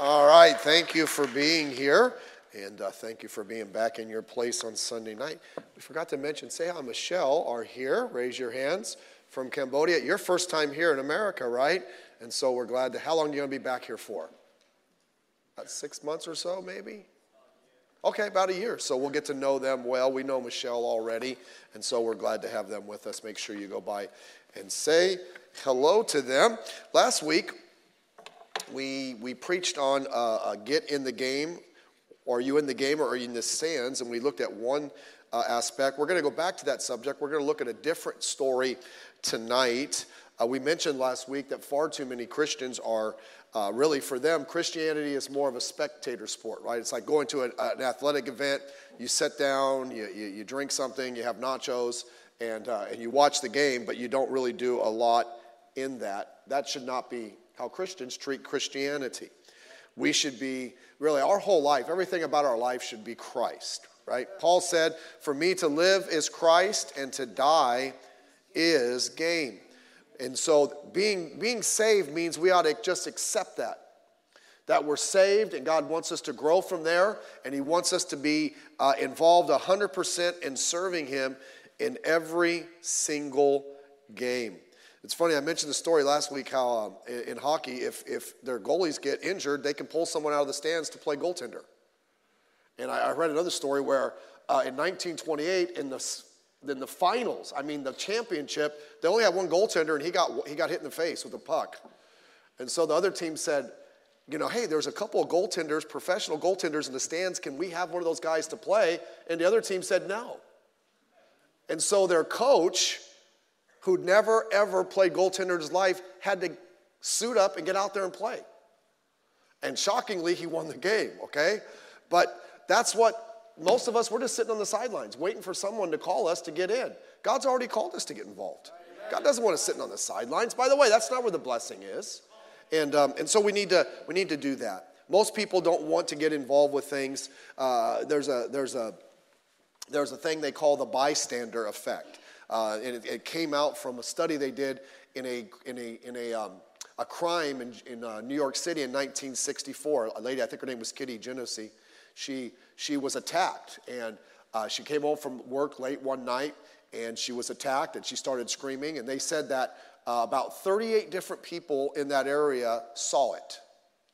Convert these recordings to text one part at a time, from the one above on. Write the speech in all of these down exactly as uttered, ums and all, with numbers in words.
All right, thank you for being here, and uh, thank you for being back in your place on Sunday night. We forgot to mention, say hi, Michelle are here. Raise your hands from Cambodia. Your first time here in America, right? And so we're glad to, how long are you going to be back here for? About six months or so, maybe? Okay, about a year. So we'll get to know them well. We know Michelle already, and so we're glad to have them with us. Make sure you go by and say hello to them. Last week, we we preached on uh, uh, get in the game. Are you in the game or are you in the stands? And we looked at one uh, aspect. We're going to go back to that subject. We're going to look at a different story tonight. Uh, we mentioned last week that far too many Christians are Uh, really, for them, Christianity is more of a spectator sport, right? It's like going to an, an athletic event. You sit down, you, you, you drink something, you have nachos, and, uh, and you watch the game, but you don't really do a lot in that. That should not be how Christians treat Christianity. We should be, really, our whole life, everything about our life should be Christ, right? Paul said, for me to live is Christ, and to die is gain. And so being being saved means we ought to just accept that. That we're saved and God wants us to grow from there. And he wants us to be uh, involved one hundred percent in serving him in every single game. It's funny, I mentioned the story last week how um, in, in hockey, if, if their goalies get injured, they can pull someone out of the stands to play goaltender. And I, I read another story where uh, in nineteen twenty-eight, in the Then the finals, I mean the championship, they only had one goaltender and he got he got hit in the face with a puck. And so the other team said, you know, hey, there's a couple of goaltenders, professional goaltenders in the stands. Can we have one of those guys to play? And the other team said no. And so their coach, who'd never, ever played goaltender in his life, had to suit up and get out there and play. And shockingly, he won the game, okay? But that's what most of us, we're just sitting on the sidelines waiting for someone to call us to get in. God's already called us to get involved. God doesn't want us sitting on the sidelines. By the way, that's not where the blessing is. And um, and so we need to we need to do that. Most people don't want to get involved with things. Uh, there's a there's a there's a thing they call the bystander effect. Uh, and it, it came out from a study they did in a in a in a um, a crime in, in uh, New York City in nineteen sixty-four. A lady, I think her name was Kitty Genesee. She she was attacked, and uh, she came home from work late one night, and she was attacked, and she started screaming. And they said that uh, about thirty-eight different people in that area saw it.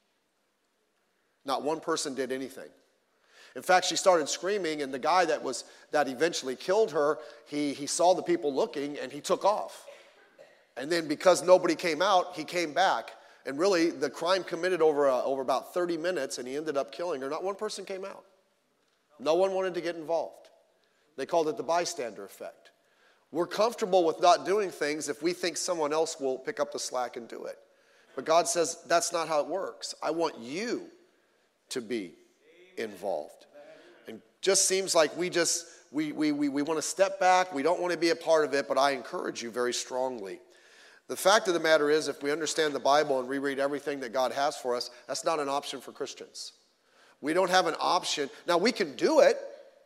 Not one person did anything. In fact, she started screaming, and the guy that was that eventually killed her, he he saw the people looking, and he took off. And then because nobody came out, he came back. And really, the crime committed over uh, over about thirty minutes, and he ended up killing her. Not one person came out. No one wanted to get involved. They called it the bystander effect. We're comfortable with not doing things if we think someone else will pick up the slack and do it. But God says that's not how it works. I want you to be involved. And just seems like we just, we, we, we, we want to step back. We don't want to be a part of it, but I encourage you very strongly. The fact of the matter is, if we understand the Bible and reread everything that God has for us, that's not an option for Christians. We don't have an option. Now, we can do it,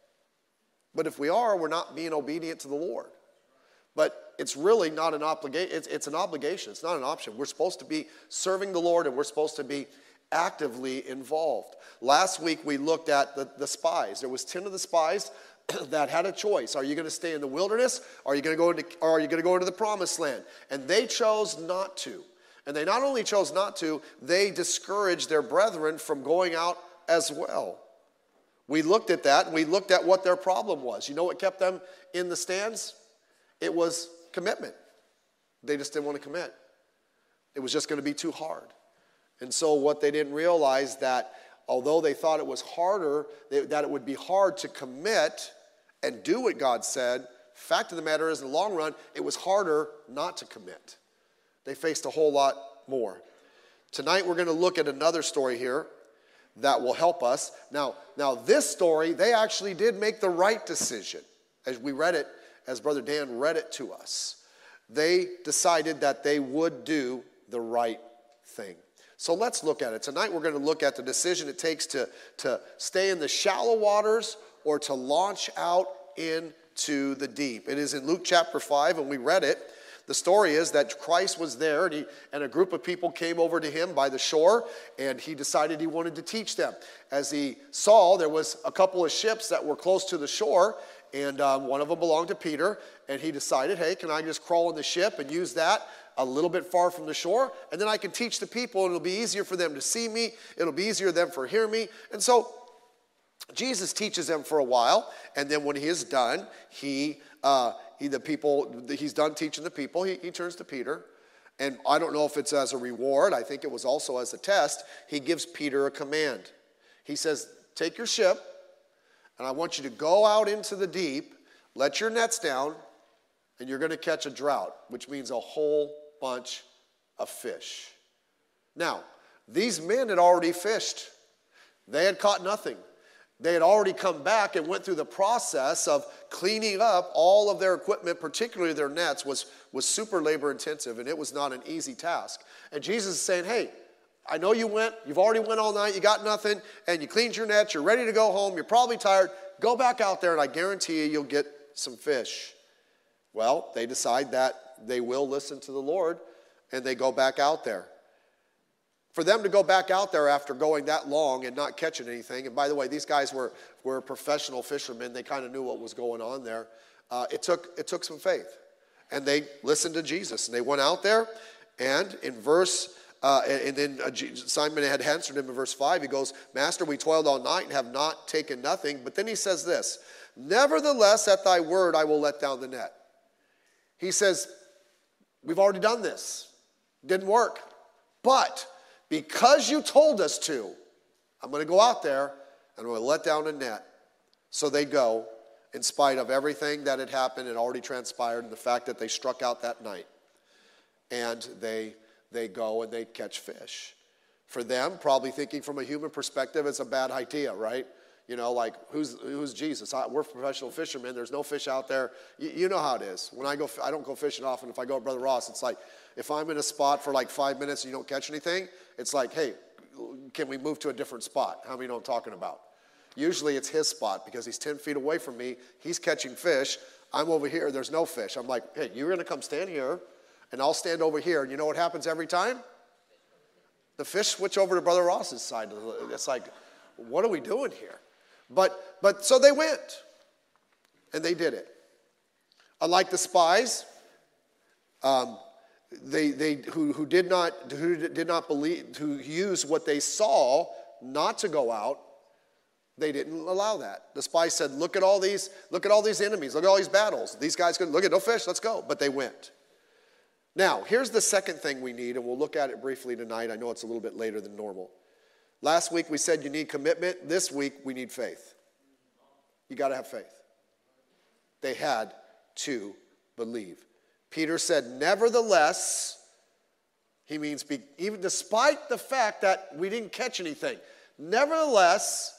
but if we are, we're not being obedient to the Lord. But it's really not an obligation. It's, it's an obligation. It's not an option. We're supposed to be serving the Lord, and we're supposed to be actively involved. Last week, we looked at the, the spies. There was ten of the spies that had a choice. Are you going to stay in the wilderness? Or are you going to go into, or are you going to go into the promised land? And they chose not to. And they not only chose not to, they discouraged their brethren from going out as well. We looked at that, and we looked at what their problem was. You know what kept them in the stands? It was commitment. They just didn't want to commit. It was just going to be too hard. And so what they didn't realize that although they thought it was harder, that it would be hard to commit and do what God said, fact of the matter is, in the long run, it was harder not to commit. They faced a whole lot more. Tonight, we're going to look at another story here that will help us. Now, now this story, they actually did make the right decision. As we read it, as Brother Dan read it to us, they decided that they would do the right thing. So let's look at it. Tonight we're going to look at the decision it takes to, to stay in the shallow waters or to launch out into the deep. It is in Luke chapter five, and we read it. The story is that Christ was there, and, he, and a group of people came over to him by the shore, and he decided he wanted to teach them. As he saw, there was a couple of ships that were close to the shore, and um, one of them belonged to Peter, and he decided, hey, can I just crawl in the ship and use that a little bit far from the shore, and then I can teach the people, and it'll be easier for them to see me, it'll be easier for them to hear me. And so Jesus teaches them for a while, and then when he is done, he, uh, he the people, he's done teaching the people, he, he turns to Peter, and I don't know if it's as a reward, I think it was also as a test, he gives Peter a command. He says, take your ship, and I want you to go out into the deep, let your nets down, and you're going to catch a drought, which means a whole bunch of fish. Now, these men had already fished. They had caught nothing. They had already come back and went through the process of cleaning up all of their equipment, particularly their nets, was, was super labor intensive, and it was not an easy task. And Jesus is saying, hey, I know you went, you've already went all night, you got nothing, and you cleaned your nets, you're ready to go home, you're probably tired. Go back out there, and I guarantee you, you'll get some fish. Well, they decide that they will listen to the Lord, and they go back out there. For them to go back out there after going that long and not catching anything, and by the way, these guys were, were professional fishermen. They kind of knew what was going on there. Uh, it took, it took some faith. And they listened to Jesus. And they went out there, and in verse, uh, and then uh, Simon had answered him in verse five. He goes, Master, we toiled all night and have not taken nothing. But then he says this, nevertheless, at thy word, I will let down the net. He says, we've already done this. Didn't work. But because you told us to, I'm going to go out there and I'm going to let down a net. So they go, in spite of everything that had happened and already transpired, and the fact that they struck out that night. And they, they go and they catch fish. For them, probably thinking from a human perspective, it's a bad idea, right? You know, like, who's, who's Jesus? I, we're professional fishermen. There's no fish out there. You, you know how it is. When I go, I don't go fishing often. If I go with Brother Ross, it's like, if I'm in a spot for like five minutes and you don't catch anything, it's like, hey, can we move to a different spot? How many know what I'm talking about? Usually it's his spot because he's ten feet away from me. He's catching fish. I'm over here. There's no fish. I'm like, hey, you're going to come stand here, and I'll stand over here. And you know what happens every time? The fish switch over to Brother Ross's side. It's like, what are we doing here? But, but so they went, and they did it. Unlike the spies, um, they, they, who, who, did not, who did not believe, who used what they saw not to go out, they didn't allow that. The spies said, look at all these, look at all these enemies, look at all these battles. These guys could look at no fish, let's go. But they went. Now, here's the second thing we need, and we'll look at it briefly tonight. I know it's a little bit later than normal. Last week we said you need commitment. This week we need faith. You got to have faith. They had to believe. Peter said, nevertheless, he means be, even despite the fact that we didn't catch anything, nevertheless,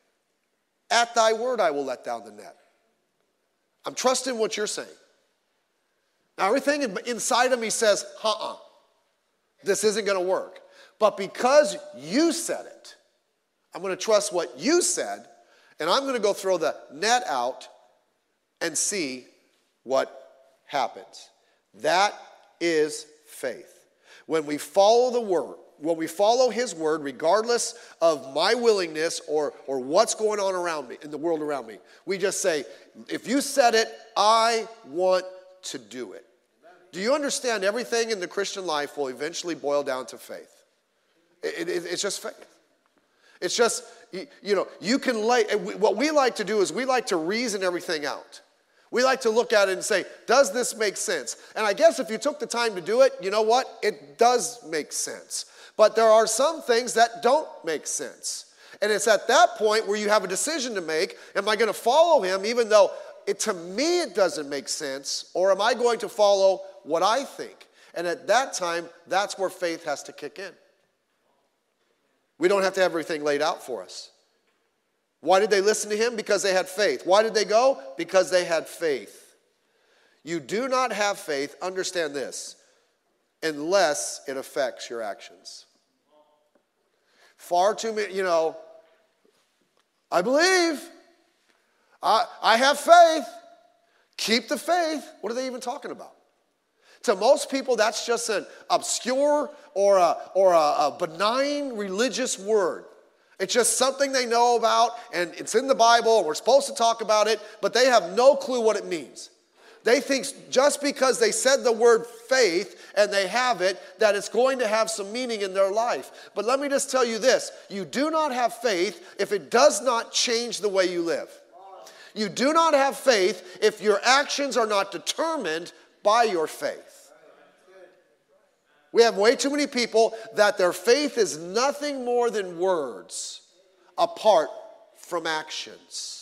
at thy word I will let down the net. I'm trusting what you're saying. Now everything inside of me says, uh-uh, this isn't going to work. But because you said it, I'm going to trust what you said, and I'm going to go throw the net out and see what happens. That is faith. When we follow the word, when we follow his word, regardless of my willingness or, or what's going on around me, in the world around me, we just say, if you said it, I want to do it. Do you understand everything in the Christian life will eventually boil down to faith? It, it, it's just faith. It's just, you, you know, you can lay, what we like to do is we like to reason everything out. We like to look at it and say, does this make sense? And I guess if you took the time to do it, you know what? It does make sense. But there are some things that don't make sense. And it's at that point where you have a decision to make. Am I going to follow him even though it, to me it doesn't make sense? Or am I going to follow what I think? And at that time, that's where faith has to kick in. We don't have to have everything laid out for us. Why did they listen to him? Because they had faith. Why did they go? Because they had faith. You do not have faith, understand this, unless it affects your actions. Far too many, you know, I believe, I, I have faith, keep the faith. What are they even talking about? To most people, that's just an obscure or a, or a, a benign religious word. It's just something they know about, and it's in the Bible, and we're supposed to talk about it, but they have no clue what it means. They think just because they said the word faith and they have it, that it's going to have some meaning in their life. But let me just tell you this. You do not have faith if it does not change the way you live. You do not have faith if your actions are not determined by your faith. We have way too many people that their faith is nothing more than words apart from actions.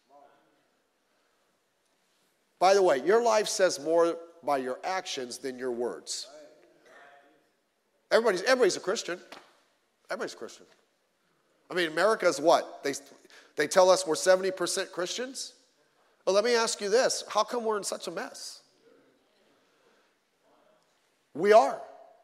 By the way, your life says more by your actions than your words. Everybody's, everybody's a Christian. Everybody's a Christian. I mean, America's what? They, they tell us we're seventy percent Christians? Well, let me ask you this. How come we're in such a mess? We are.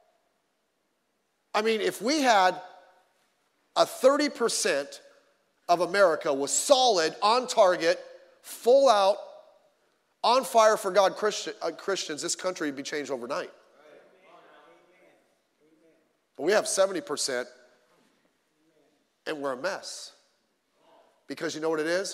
I mean, if we had a thirty percent of America was solid, on target, full out, on fire for God Christian, uh, Christians, this country would be changed overnight. But we have seventy percent, and we're a mess. Because you know what it is?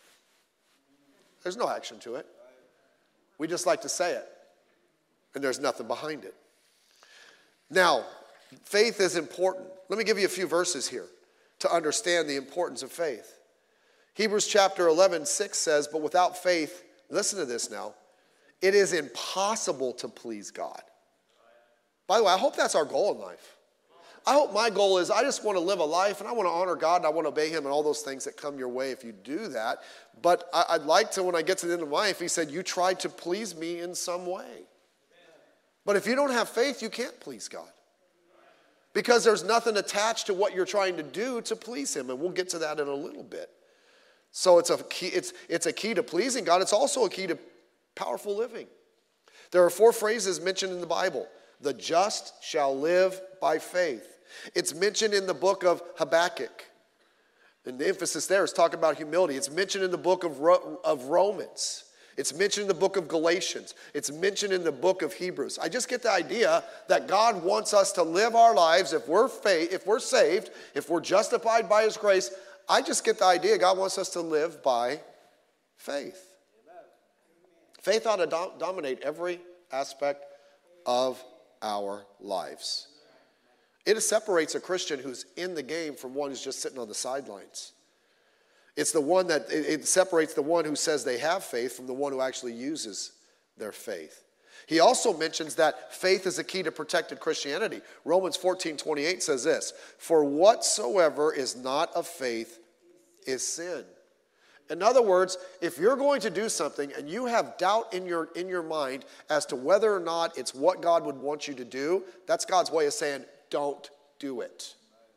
There's no action to it. We just like to say it, and there's nothing behind it. Now, faith is important. Let me give you a few verses here to understand the importance of faith. Hebrews chapter eleven, six says, but without faith, listen to this now, it is impossible to please God. By the way, I hope that's our goal in life. I hope my goal is I just want to live a life and I want to honor God and I want to obey him and all those things that come your way if you do that. But I'd like to, when I get to the end of life, he said, you tried to please me in some way. But if you don't have faith, you can't please God. Because there's nothing attached to what you're trying to do to please him. And we'll get to that in a little bit. So it's a key, it's, it's a key to pleasing God. It's also a key to powerful living. There are four phrases mentioned in the Bible. The just shall live by faith. It's mentioned in the book of Habakkuk. And the emphasis there is talking about humility. It's mentioned in the book of, Ro- of Romans. It's mentioned in the book of Galatians. It's mentioned in the book of Hebrews. I just get the idea that God wants us to live our lives, if we're faith, if we're saved, if we're justified by his grace, I just get the idea God wants us to live by faith. Amen. Faith ought to do- dominate every aspect of our lives. It separates a Christian who's in the game from one who's just sitting on the sidelines. It's the one that, it, it separates the one who says they have faith from the one who actually uses their faith. He also mentions that faith is a key to protected Christianity. Romans fourteen twenty-eight says this, for whatsoever is not of faith is sin. In other words, if you're going to do something and you have doubt in your, in your mind as to whether or not it's what God would want you to do, that's God's way of saying, don't do it.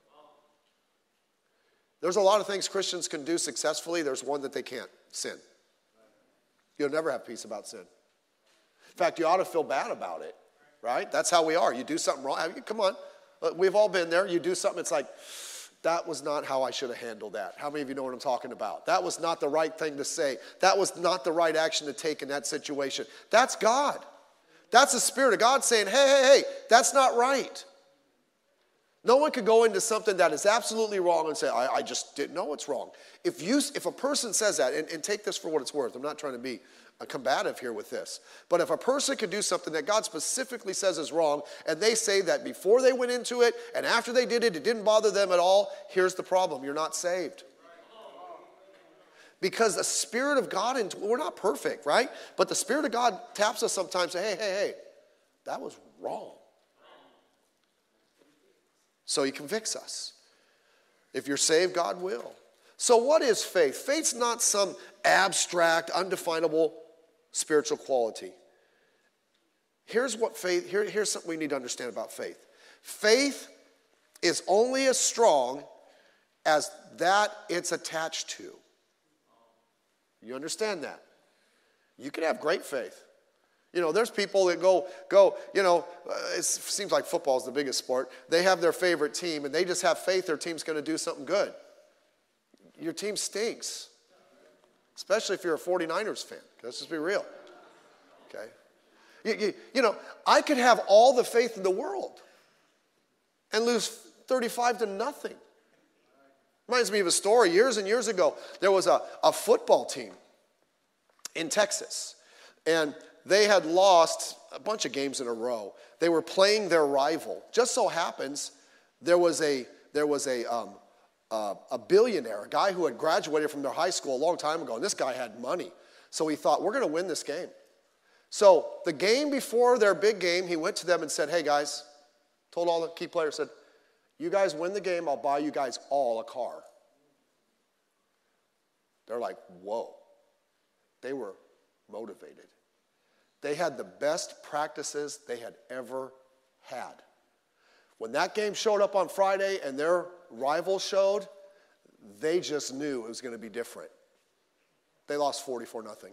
There's a lot of things Christians can do successfully. There's one that they can't, sin. You'll never have peace about sin. In fact, you ought to feel bad about it, right? That's how we are. You do something wrong. Come on. We've all been there. You do something, it's like, that was not how I should have handled that. How many of you know what I'm talking about? That was not the right thing to say. That was not the right action to take in that situation. That's God. That's the Spirit of God saying, hey, hey, hey, that's not right. No one could go into something that is absolutely wrong and say, I, I just didn't know it's wrong. If you, if a person says that, and, and take this for what it's worth, I'm not trying to be a combative here with this, but if a person could do something that God specifically says is wrong, and they say that before they went into it, and after they did it, it didn't bother them at all, here's the problem, you're not saved. Because the Spirit of God, and we're not perfect, right? But the Spirit of God taps us sometimes and say, hey, hey, hey, that was wrong. So he convicts us. If you're saved, God will. So what is faith? Faith's not some abstract, undefinable spiritual quality. Here's what faith, here, here's something we need to understand about faith. Faith is only as strong as that it's attached to. You understand that? You can have great faith. You know, there's people that go, go. you know, uh, it seems like football is the biggest sport. They have their favorite team, and they just have faith their team's going to do something good. Your team stinks, especially if you're a forty-niners fan. Let's just be real, okay? You, you, you know, I could have all the faith in the world and lose thirty-five to nothing. Reminds me of a story. Years and years ago, there was a, a football team in Texas, and they had lost a bunch of games in a row. They were playing their rival. Just so happens, there was a there was a um, uh, a billionaire, a guy who had graduated from their high school a long time ago, and this guy had money. So he thought, we're going to win this game. So the game before their big game, he went to them and said, hey guys, told all the key players, said, you guys win the game, I'll buy you guys all a car. They're like, whoa. They were motivated. They had the best practices they had ever had. When that game showed up on Friday and their rival showed, they just knew it was going to be different. They lost forty-four nothing.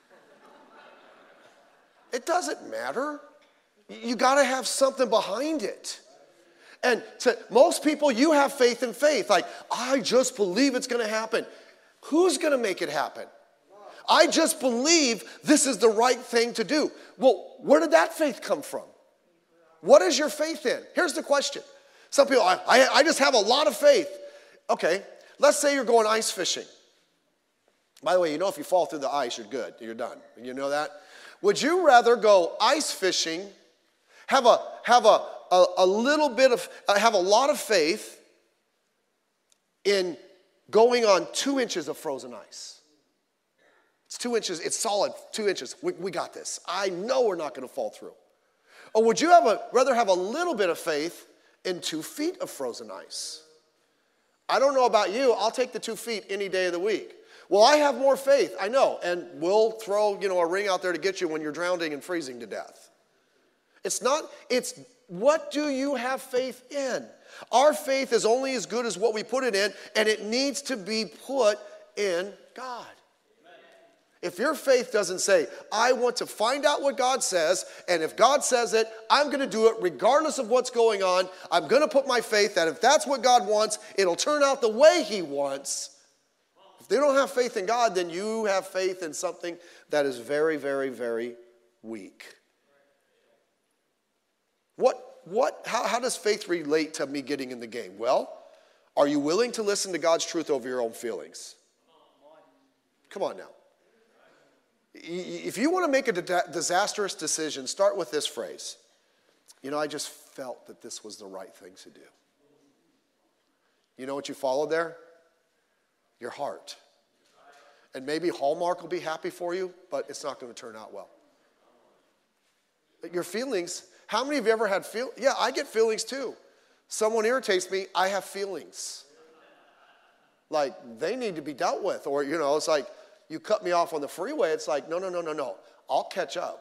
It doesn't matter. You got to have something behind it. And to most people, you have faith in faith. Like, I just believe it's going to happen. Who's going to make it happen? I just believe this is the right thing to do. Well, where did that faith come from? What is your faith in? Here's the question. Some people, I, I, I just have a lot of faith. Okay, let's say you're going ice fishing. By the way, you know if you fall through the ice, you're good. You're done. You know that? Would you rather go ice fishing, have a have a a, a little bit of uh, have a lot of faith in going on two inches of frozen ice? It's two inches. It's solid. Two inches. We, we got this. I know we're not going to fall through. Or would you have a, rather have a little bit of faith in two feet of frozen ice? I don't know about you. I'll take the two feet any day of the week. Well, I have more faith. I know. And we'll throw, you know, a ring out there to get you when you're drowning and freezing to death. It's not, it's what do you have faith in? Our faith is only as good as what we put it in, and it needs to be put in God. If your faith doesn't say, I want to find out what God says, and if God says it, I'm going to do it regardless of what's going on. I'm going to put my faith that if that's what God wants, it'll turn out the way he wants. If they don't have faith in God, then you have faith in something that is very, very, very weak. What, what, how, how does faith relate to me getting in the game? Well, are you willing to listen to God's truth over your own feelings? Come on now. If you want to make a disastrous decision, start with this phrase. You know, I just felt that this was the right thing to do. You know what you followed there? Your heart. And maybe Hallmark will be happy for you, but it's not going to turn out well. Your feelings, how many of you ever had feelings? Yeah, I get feelings too. Someone irritates me, I have feelings. Like, they need to be dealt with. Or, you know, it's like, you cut me off on the freeway, it's like, no, no, no, no, no. I'll catch up.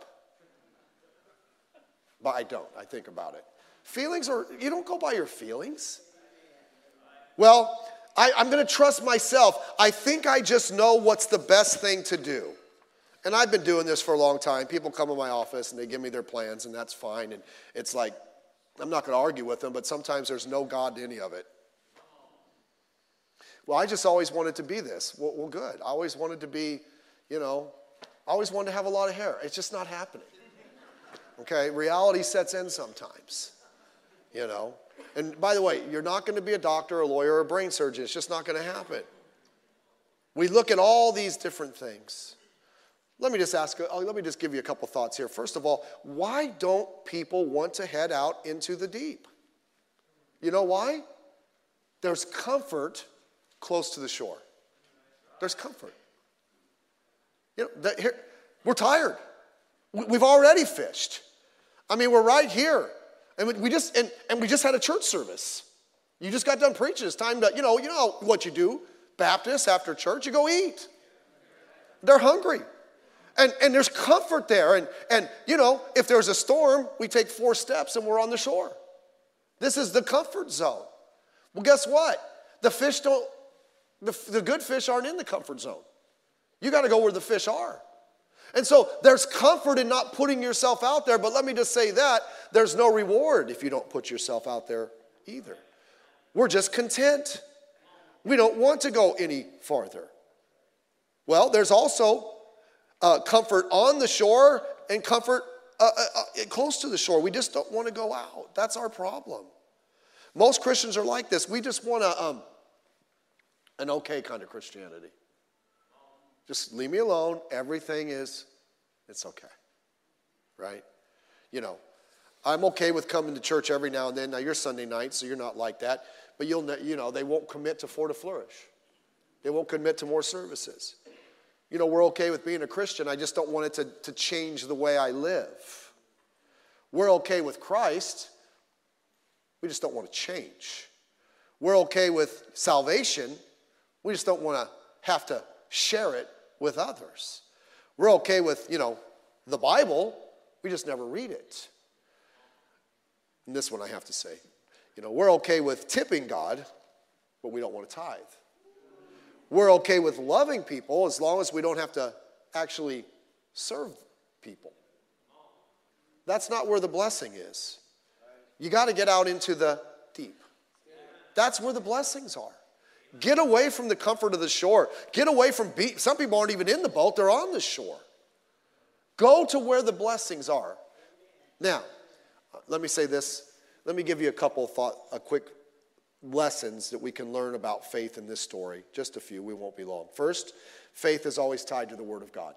But I don't. I think about it. Feelings are, you don't go by your feelings. Well, I, I'm going to trust myself. I think I just know what's the best thing to do. And I've been doing this for a long time. People come in my office and they give me their plans, and that's fine. And it's like, I'm not going to argue with them, but sometimes there's no God to any of it. Well, I just always wanted to be this. Well, well, good. I always wanted to be, you know, I always wanted to have a lot of hair. It's just not happening. Okay? Reality sets in sometimes, you know. And by the way, you're not going to be a doctor, a lawyer, or a brain surgeon. It's just not going to happen. We look at all these different things. Let me just ask, oh, let me just give you a couple thoughts here. First of all, why don't people want to head out into the deep? You know why? There's comfort close to the shore. There's comfort. You know, the, here, we're tired. We, we've already fished. I mean, we're right here. And we, we just and, and we just had a church service. You just got done preaching. It's time to, you know, you know what you do. Baptists after church, you go eat. They're hungry. And and there's comfort there. And and you know, if there's a storm, we take four steps and we're on the shore. This is the comfort zone. Well, guess what? The fish don't The, the good fish aren't in the comfort zone. You got to go where the fish are. And so there's comfort in not putting yourself out there, but let me just say that there's no reward if you don't put yourself out there either. We're just content. We don't want to go any farther. Well, there's also uh, comfort on the shore and comfort uh, uh, uh, close to the shore. We just don't want to go out. That's our problem. Most Christians are like this. We just want a, um, an okay kind of Christianity. Just leave me alone. Everything is, it's okay. Right? You know, I'm okay with coming to church every now and then. Now, you're Sunday night, so you're not like that. But you'll, you know, they won't commit to Four to Flourish. They won't commit to more services. You know, we're okay with being a Christian. I just don't want it to, to change the way I live. We're okay with Christ. We just don't want to change. We're okay with salvation. We just don't want to have to share it with others. We're okay with, you know, the Bible. We just never read it. And this one I have to say. You know, we're okay with tipping God, but we don't want to tithe. We're okay with loving people as long as we don't have to actually serve people. That's not where the blessing is. You got to get out into the deep. That's where the blessings are. Get away from the comfort of the shore. Get away from beach. Some people aren't even in the boat. They're on the shore. Go to where the blessings are. Now, let me say this. Let me give you a couple thought, a quick lessons that we can learn about faith in this story. Just a few. We won't be long. First, faith is always tied to the Word of God.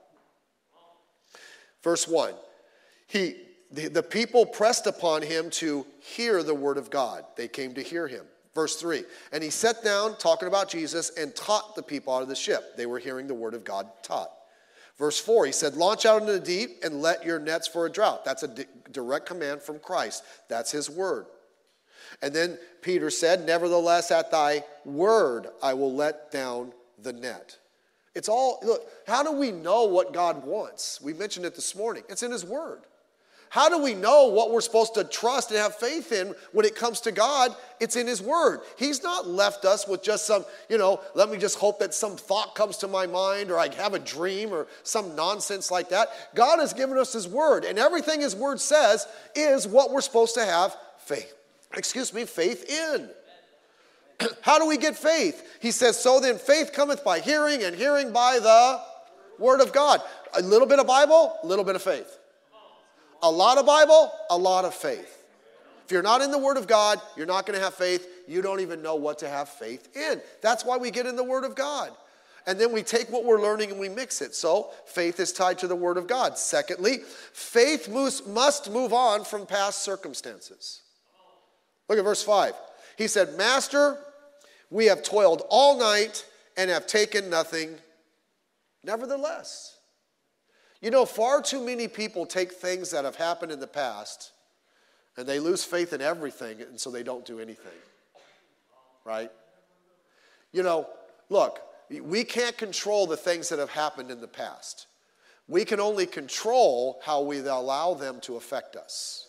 Verse one, he, the, the people pressed upon him to hear the Word of God. They came to hear him. Verse three, and he sat down, talking about Jesus, and taught the people out of the ship. They were hearing the Word of God taught. Verse four, he said, launch out into the deep and let your nets for a drought. That's a di- direct command from Christ. That's his word. And then Peter said, nevertheless, at thy word, I will let down the net. It's all, look, how do we know what God wants? We mentioned it this morning. It's in his word. How do we know what we're supposed to trust and have faith in when it comes to God? It's in his word. He's not left us with just some, you know, let me just hope that some thought comes to my mind or I have a dream or some nonsense like that. God has given us his word, and everything his word says is what we're supposed to have faith, excuse me, faith in. How do we get faith? He says, so then faith cometh by hearing, and hearing by the word of God. A little bit of Bible, a little bit of faith. A lot of Bible, a lot of faith. If you're not in the Word of God, you're not going to have faith. You don't even know what to have faith in. That's why we get in the Word of God. And then we take what we're learning and we mix it. So faith is tied to the Word of God. Secondly, faith moves, must move on from past circumstances. Look at verse five. He said, Master, we have toiled all night and have taken nothing. Nevertheless. You know, far too many people take things that have happened in the past and they lose faith in everything, and so they don't do anything. Right? You know, look, we can't control the things that have happened in the past. We can only control how we allow them to affect us.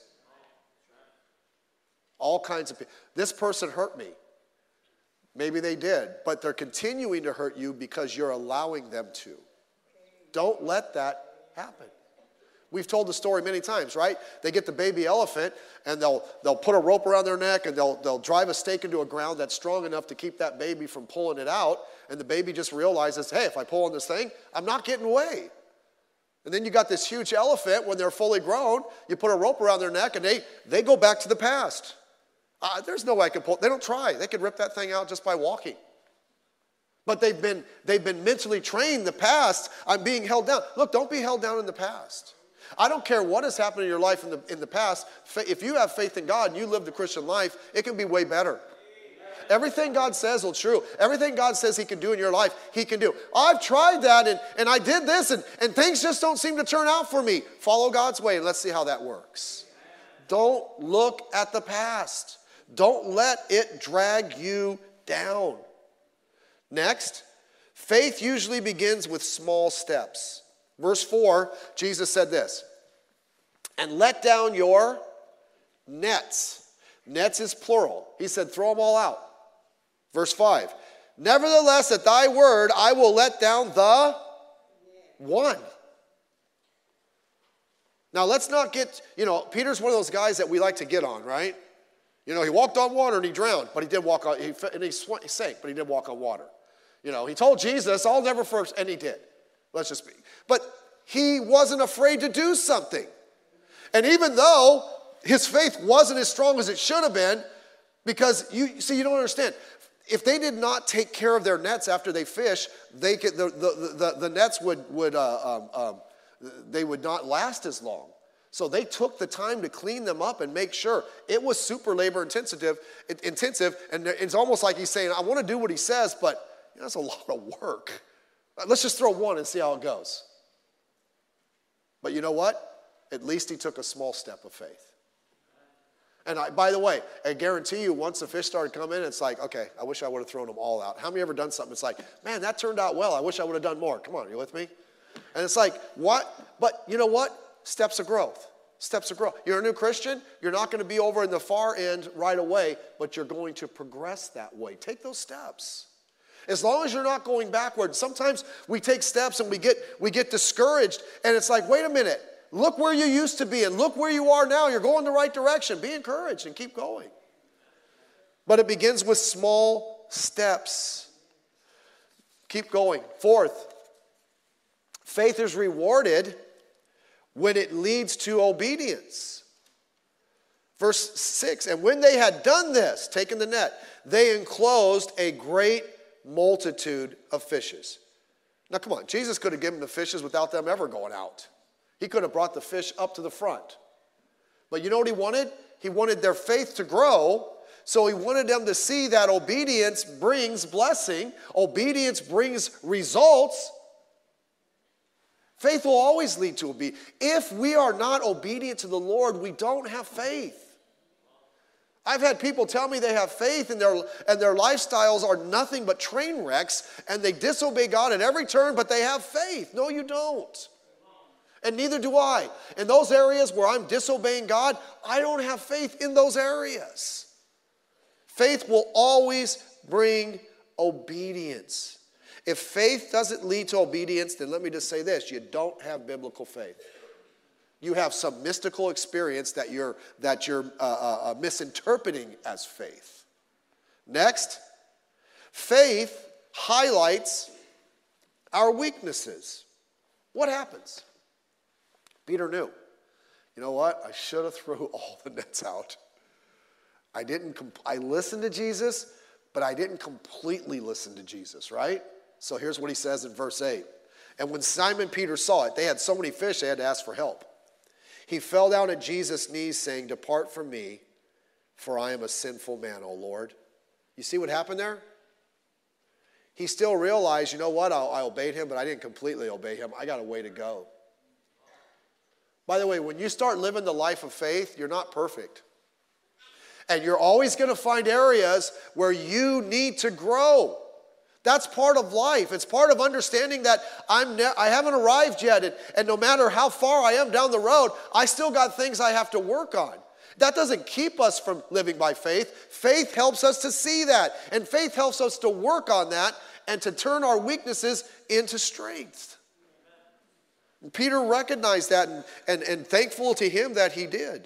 All kinds of people. This person hurt me. Maybe they did, but they're continuing to hurt you because you're allowing them to. Don't let that happen. We've told the story many times, right? They get the baby elephant and they'll they'll put a rope around their neck and they'll they'll drive a stake into a ground that's strong enough to keep that baby from pulling it out, and the baby just realizes, hey, if I pull on this thing, I'm not getting away. And then you got this huge elephant. When they're fully grown, you put a rope around their neck and they they go back to the past. Uh, there's no way I can pull. They don't try. They could rip that thing out just by walking. But they've been, they've been mentally trained in the past. I'm being held down. Look, don't be held down in the past. I don't care what has happened in your life in the, in the past. If you have faith in God and you live the Christian life, it can be way better. Everything God says will true. Everything God says he can do in your life, he can do. I've tried that and, and I did this and, and things just don't seem to turn out for me. Follow God's way and let's see how that works. Don't look at the past. Don't let it drag you down. Next, faith usually begins with small steps. Verse four, Jesus said this, and let down your nets. Nets is plural. He said, throw them all out. Verse five, nevertheless, at thy word, I will let down the one. Now, let's not get, you know, Peter's one of those guys that we like to get on, right? You know, he walked on water and he drowned, but he did walk on, he, and he, sw- he sank, but he did walk on water. You know, he told Jesus, I'll never first, and he did. Let's just be. But he wasn't afraid to do something. And even though his faith wasn't as strong as it should have been, because you see, you don't understand. If they did not take care of their nets after they fish, they could, the, the, the, the nets would, would uh, um, um, they would not last as long. So they took the time to clean them up and make sure. It was super labor intensive, intensive, and it's almost like he's saying, I want to do what he says, but you know, that's a lot of work. Let's just throw one and see how it goes. But you know what? At least he took a small step of faith. And I, by the way, I guarantee you, once the fish started coming in, it's like, okay, I wish I would have thrown them all out. How many ever done something? It's like, man, that turned out well. I wish I would have done more. Come on, are you with me? And it's like, what? But you know what? Steps of growth. Steps of growth. You're a new Christian. You're not going to be over in the far end right away, but you're going to progress that way. Take those steps. As long as you're not going backward. Sometimes we take steps and we get we get discouraged, and it's like, wait a minute. Look where you used to be and look where you are now. You're going the right direction. Be encouraged and keep going. But it begins with small steps. Keep going. Fourth, faith is rewarded when it leads to obedience. Verse six, and when they had done this, taken the net, they enclosed a great multitude of fishes. Now come on, Jesus could have given the fishes without them ever going out. He could have brought the fish up to the front. But you know what he wanted? He wanted their faith to grow, so he wanted them to see that obedience brings blessing. Obedience brings results. Faith will always lead to obedience. If we are not obedient to the Lord, we don't have faith. I've had people tell me they have faith and their, and their lifestyles are nothing but train wrecks, and they disobey God at every turn, but they have faith. No, you don't. And neither do I. In those areas where I'm disobeying God, I don't have faith in those areas. Faith will always bring obedience. If faith doesn't lead to obedience, then let me just say this. You don't have biblical faith. You have some mystical experience that you're, that you're uh, uh, misinterpreting as faith. Next, faith highlights our weaknesses. What happens? Peter knew, you know what? I should have threw all the nets out. I didn't, comp- I listened to Jesus, but I didn't completely listen to Jesus, right? So here's what he says in verse eight. And when Simon Peter saw it, they had so many fish, they had to ask for help. He fell down at Jesus' knees saying, depart from me, for I am a sinful man, O Lord. You see what happened there? He still realized, you know what? I, I obeyed him, but I didn't completely obey him. I got a way to go. By the way, when you start living the life of faith, you're not perfect. And you're always going to find areas where you need to grow. That's part of life. It's part of understanding that I'm ne- I haven't arrived yet, and, and no matter how far I am down the road, I still got things I have to work on. That doesn't keep us from living by faith. Faith helps us to see that, and faith helps us to work on that and to turn our weaknesses into strength. And Peter recognized that, and, and, and thankful to him that he did.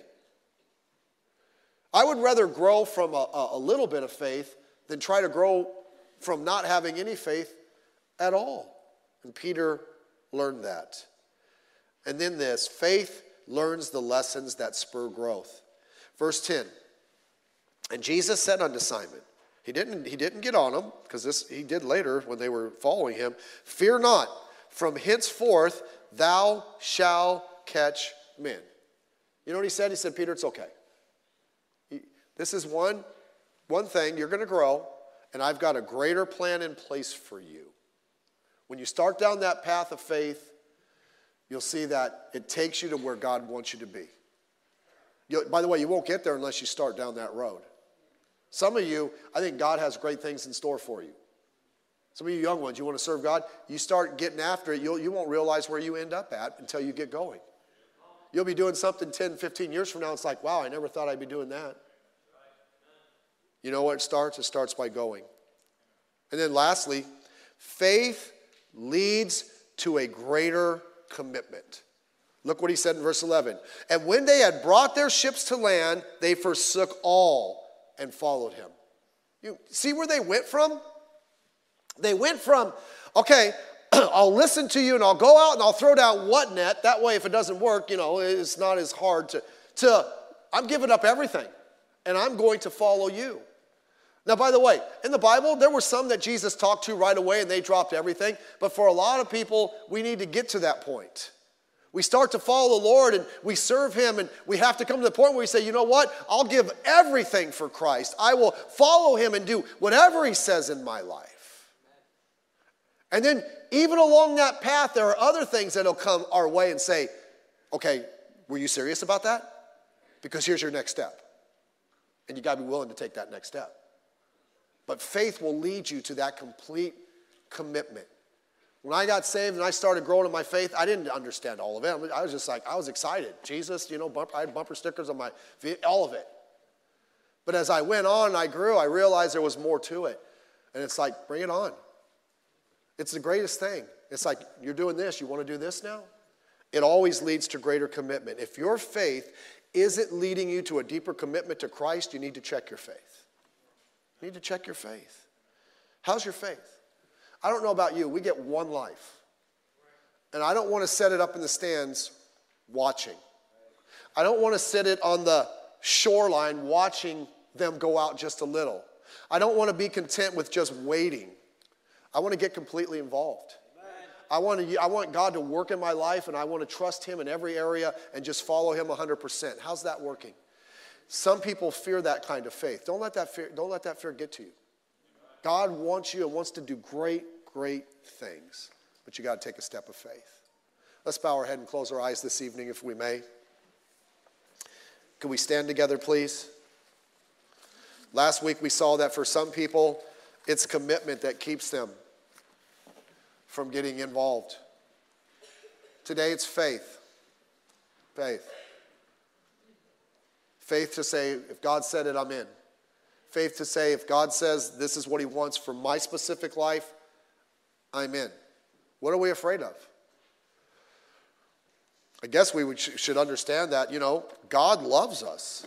I would rather grow from a, a little bit of faith than try to grow from not having any faith at all. And Peter learned that. And then this, faith learns the lessons that spur growth. Verse ten, and Jesus said unto Simon, he didn't, he didn't get on him, because this he did later when they were following him, fear not, from henceforth thou shalt catch men. You know what he said? He said, Peter, it's okay. He, this is one, one thing, you're going to grow, and I've got a greater plan in place for you. When you start down that path of faith, you'll see that it takes you to where God wants you to be. You'll, by the way, you won't get there unless you start down that road. Some of you, I think God has great things in store for you. Some of you young ones, you want to serve God, you start getting after it, you'll, you won't realize where you end up at until you get going. You'll be doing something ten, fifteen years from now, it's like, wow, I never thought I'd be doing that. You know what it starts? It starts by going. And then lastly, faith leads to a greater commitment. Look what he said in verse eleven. And when they had brought their ships to land, they forsook all and followed him. You see where they went from? They went from, okay, I'll listen to you and I'll go out and I'll throw down what net. That way, if it doesn't work, you know, it's not as hard to, to I'm giving up everything and I'm going to follow you. Now, by the way, in the Bible, there were some that Jesus talked to right away and they dropped everything. But for a lot of people, we need to get to that point. We start to follow the Lord and we serve him, and we have to come to the point where we say, you know what? I'll give everything for Christ. I will follow him and do whatever he says in my life. And then even along that path, there are other things that will come our way and say, okay, were you serious about that? Because here's your next step. And you got to be willing to take that next step. But faith will lead you to that complete commitment. When I got saved and I started growing in my faith, I didn't understand all of it. I was just like, I was excited. Jesus, you know, bump, I had bumper stickers on my feet, all of it. But as I went on and I grew, I realized there was more to it. And it's like, bring it on. It's the greatest thing. It's like, you're doing this, you want to do this now? It always leads to greater commitment. If your faith isn't leading you to a deeper commitment to Christ, you need to check your faith. You need to check your faith. How's your faith? I don't know about you. We get one life. And I don't want to set it up in the stands watching. I don't want to sit it on the shoreline watching them go out just a little. I don't want to be content with just waiting. I want to get completely involved. I want to, I want God to work in my life, and I want to trust him in every area and just follow him one hundred percent. How's that working? Some people fear that kind of faith. Don't let that fear, don't let that fear get to you. God wants you and wants to do great, great things. But you got to take a step of faith. Let's bow our head and close our eyes this evening, if we may. Can we stand together, please? Last week we saw that for some people, it's commitment that keeps them from getting involved. Today it's faith. Faith. Faith to say, if God said it, I'm in. Faith to say, if God says this is what he wants for my specific life, I'm in. What are we afraid of? I guess we would, should understand that, you know, God loves us.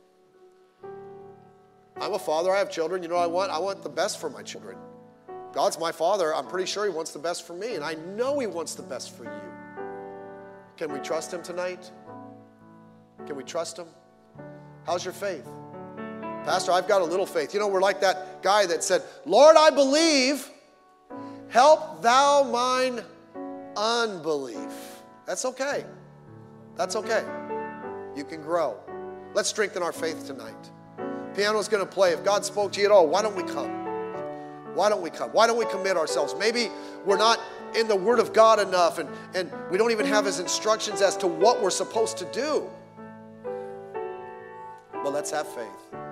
I'm a father, I have children. You know what I want? I want the best for my children. God's my father. I'm pretty sure he wants the best for me, and I know he wants the best for you. Can we trust him tonight? Can we trust him? How's your faith? Pastor, I've got a little faith. You know, we're like that guy that said, Lord, I believe, help thou mine unbelief. That's okay. That's okay. You can grow. Let's strengthen our faith tonight. Piano's going to play. If God spoke to you at all, why don't we come? Why don't we come? Why don't we commit ourselves? Maybe we're not in the Word of God enough, and, and we don't even have his instructions as to what we're supposed to do. But let's have faith.